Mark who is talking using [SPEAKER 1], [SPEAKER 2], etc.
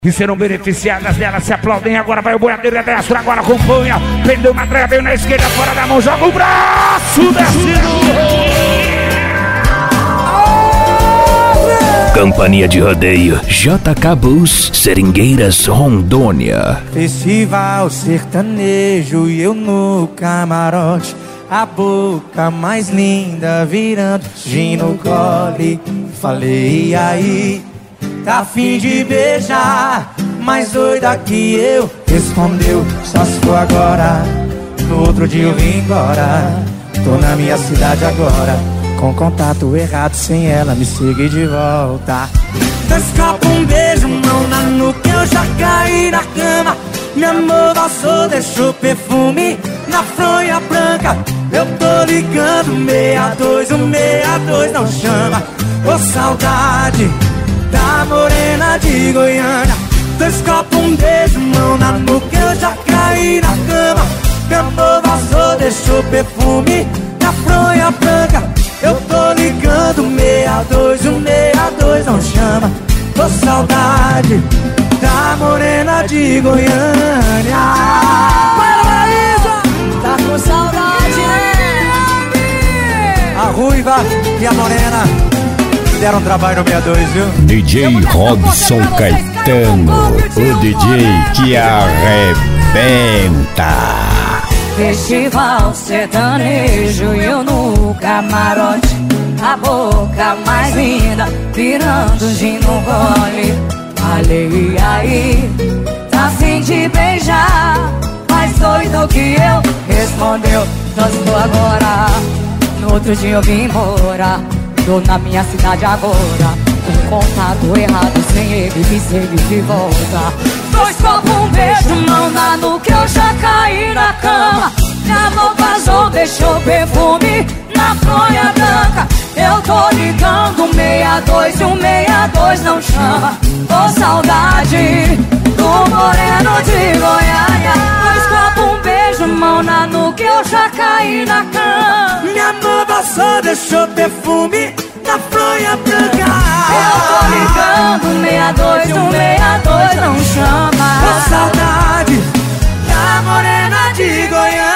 [SPEAKER 1] que serão beneficiadas delas, se aplaudem. Agora vai o boiadeiro é destro, agora acompanha. Prendeu uma treia, veio na esquerda, fora da mão, joga o braço, desce.
[SPEAKER 2] Companhia de rodeio JK Bus, Seringueiras, Rondônia.
[SPEAKER 3] Festival sertanejo e eu no camarote, a boca mais linda virando gin no gole. Falei, e aí, tá a fim de beijar? Mais doida que eu, respondeu, só se for agora. No outro dia eu vim embora, tô na minha cidade agora, com contato errado, sem ela me seguir de volta. Dois copos, um beijo, mão na nuca, eu já caí na cama. Meu amor passou, deixou perfume na fronha branca. Eu tô ligando 62, o 62 não chama. Ô saudade da morena de Goiânia. Dois copos, um beijo, mão na nuca, eu já caí na cama. Meu amor passou, deixou perfume na fronha branca. Eu tô ligando 62, o 62 não chama. Tô saudade da morena de Goiânia. Para, Maísa!
[SPEAKER 4] Tá com saudade,
[SPEAKER 3] A ruiva e a morena deram trabalho no 62, viu?
[SPEAKER 5] DJ Robson Caetano, o DJ que arrebenta.
[SPEAKER 4] Festival sertanejo e eu no camarote, a boca mais linda virando gin no gole. Falei, e aí, tá a fim de beijar? Mais doido que eu, respondeu, só se for agora. No outro dia eu vim embora, tô na minha cidade agora, com contato errado, sem ele me segue de volta. Dois copos, um beijo, mão na nuca, eu já caí na cama. Minha mão vazou, deixou perfume na fronha branca. Eu tô ligando 62 e o 62 não chama. Tô saudade do moreno de Goiânia. Dois copos, um beijo, mão na nuca, eu já caí na cama.
[SPEAKER 3] Minha mão passou, deixou perfume na fronha branca.
[SPEAKER 4] Eu tô ligando 62 e o 62 não chama.
[SPEAKER 3] Tô saudade da morena de Goiânia.